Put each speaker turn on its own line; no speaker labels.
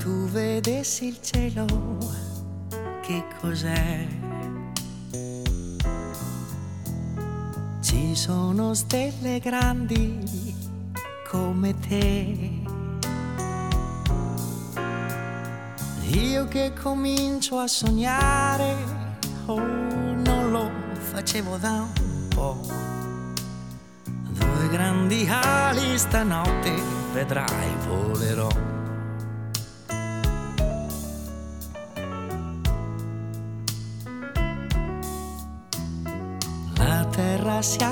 tu vedessi il cielo, che cos'è? Ci sono stelle grandi come te. Io che comincio a sognare, oh, non lo facevo da un po'. Due grandi ali stanotte, vedrai, volerò. La terra si